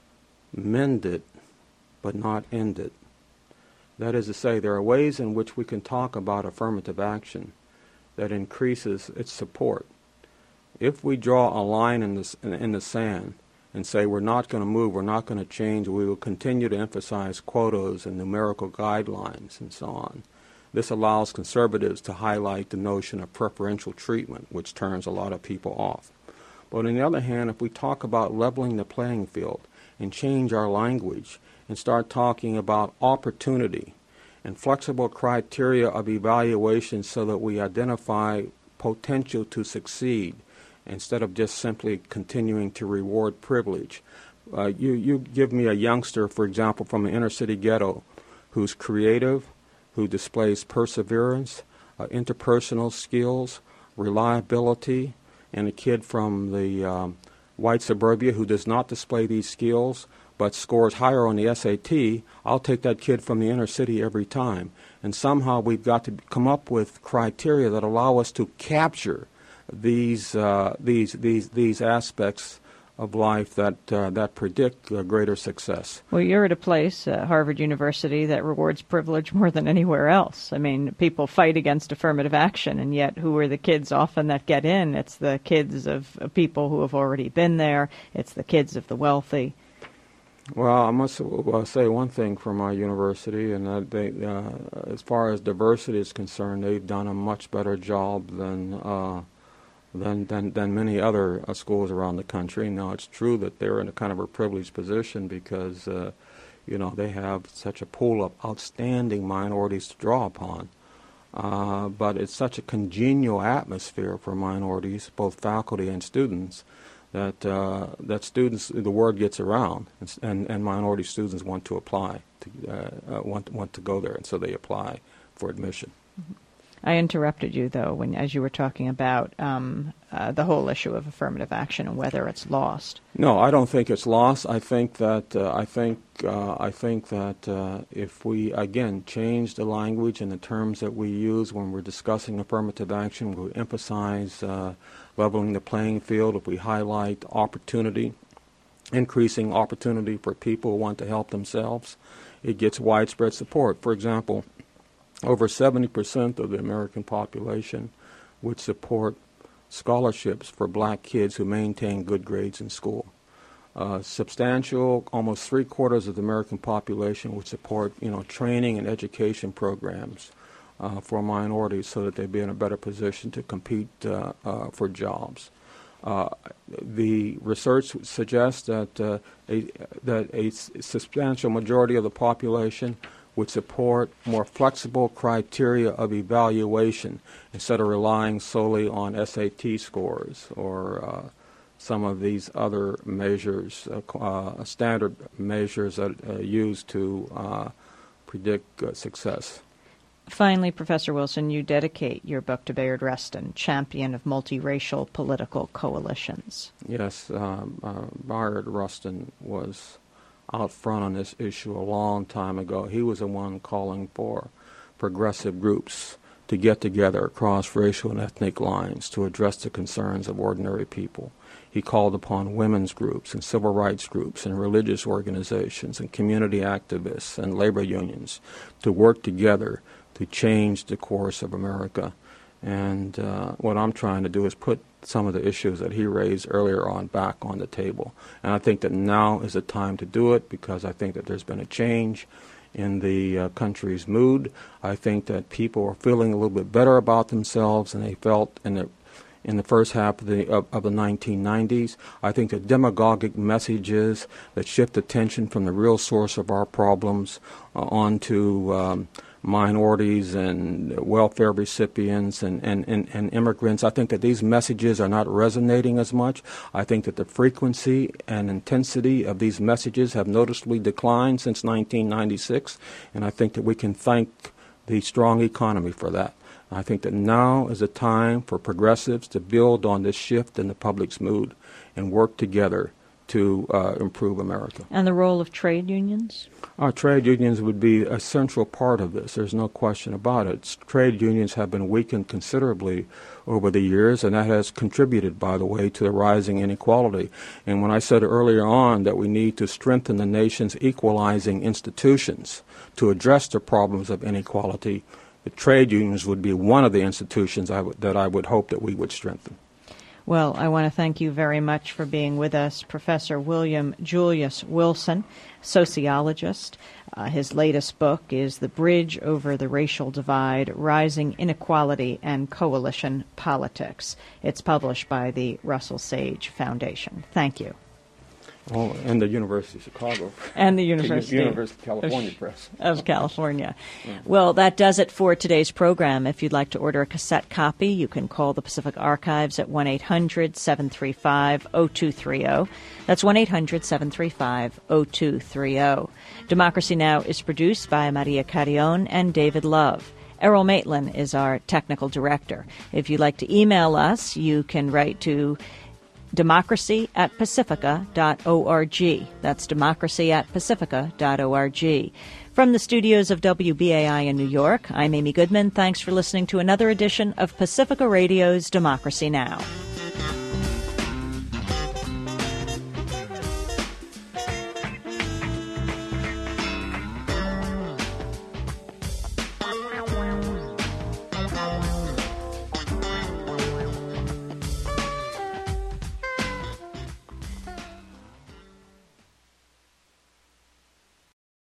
mend it, but not end it. That is to say, there are ways in which we can talk about affirmative action that increases its support. If we draw a line in the, in, in the sand and say we're not going to move, we're not going to change, we will continue to emphasize quotas and numerical guidelines and so on, this allows conservatives to highlight the notion of preferential treatment, which turns a lot of people off. But on the other hand, if we talk about leveling the playing field and change our language and start talking about opportunity and flexible criteria of evaluation so that we identify potential to succeed instead of just simply continuing to reward privilege. Uh, you, you give me a youngster, for example, from an inner city ghetto who's creative, who displays perseverance, uh, interpersonal skills, reliability, and a kid from the um, white suburbia who does not display these skills but scores higher on the S A T, I'll take that kid from the inner city every time. And somehow we've got to come up with criteria that allow us to capture these uh, these these these aspects of life that uh, that predict uh, greater success. Well, you're at a place, uh, Harvard University, that rewards privilege more than anywhere else. I mean, people fight against affirmative action, and yet who are the kids often that get in? It's the kids of, of people who have already been there. It's the kids of the wealthy. Well, I must uh, say one thing for my university, and that they, uh, as far as diversity is concerned, they've done a much better job than uh, than, than than many other uh, schools around the country. Now, it's true that they're in a kind of a privileged position because, uh, you know, they have such a pool of outstanding minorities to draw upon. Uh, but it's such a congenial atmosphere for minorities, both faculty and students, that uh, that students, the word gets around, and, and, and minority students want to apply, to, uh, uh, want want to go there, and so they apply for admission. Mm-hmm. I interrupted you, though, when as you were talking about um, uh, the whole issue of affirmative action and whether it's lost. No, I don't think it's lost. I think that uh, I think uh, I think that uh, if we again change the language and the terms that we use when we're discussing affirmative action, we emphasize uh, leveling the playing field. If we highlight opportunity, increasing opportunity for people who want to help themselves, it gets widespread support. For example, over seventy percent of the American population would support scholarships for black kids who maintain good grades in school. Uh, substantial, almost three quarters of the American population would support, you know, training and education programs uh, for minorities so that they'd be in a better position to compete uh, uh, for jobs. Uh, the research suggests that uh, a, that a substantial majority of the population would support more flexible criteria of evaluation instead of relying solely on S A T scores or uh, some of these other measures, uh, uh, standard measures that are uh, used to uh, predict uh, success. Finally, Professor Wilson, you dedicate your book to Bayard Rustin, champion of multiracial political coalitions. Yes, um, uh, Bayard Rustin was out front on this issue a long time ago. He was the one calling for progressive groups to get together across racial and ethnic lines to address the concerns of ordinary people. He called upon women's groups and civil rights groups and religious organizations and community activists and labor unions to work together to change the course of America. And uh, what I'm trying to do is put some of the issues that he raised earlier on back on the table. And I think that now is the time to do it because I think that there's been a change in the uh, country's mood. I think that people are feeling a little bit better about themselves than they felt in the in the first half of the of, of the nineteen nineties. I think that demagogic messages that shift attention from the real source of our problems uh, onto um, minorities and welfare recipients and, and, and, and immigrants. I think that these messages are not resonating as much. I think that the frequency and intensity of these messages have noticeably declined since nineteen ninety-six, and I think that we can thank the strong economy for that. I think that now is the time for progressives to build on this shift in the public's mood and work together to uh, improve America. And the role of trade unions? Our trade unions would be a central part of this. There's no question about it. Trade unions have been weakened considerably over the years, and that has contributed, by the way, to the rising inequality. And when I said earlier on that we need to strengthen the nation's equalizing institutions to address the problems of inequality, the trade unions would be one of the institutions I w- that I would hope that we would strengthen. Well, I want to thank you very much for being with us, Professor William Julius Wilson, sociologist. Uh, his latest book is The Bridge Over the Racial Divide, Rising Inequality and Coalition Politics. It's published by the Russell Sage Foundation. Thank you. Oh, and the University of Chicago. And the University, University of California of, Press. Of California. Mm-hmm. Well, that does it for today's program. If you'd like to order a cassette copy, you can call the Pacific Archives at one eight hundred seven three five oh two three oh. That's one eight hundred seven three five oh two three oh. Democracy Now! Is produced by Maria Carrion and David Love. Errol Maitland is our technical director. If you'd like to email us, you can write to democracy at pacifica dot org. That's democracy at pacifica dot org. From the studios of W B A I in New York, I'm Amy Goodman. Thanks for listening to another edition of Pacifica Radio's Democracy Now!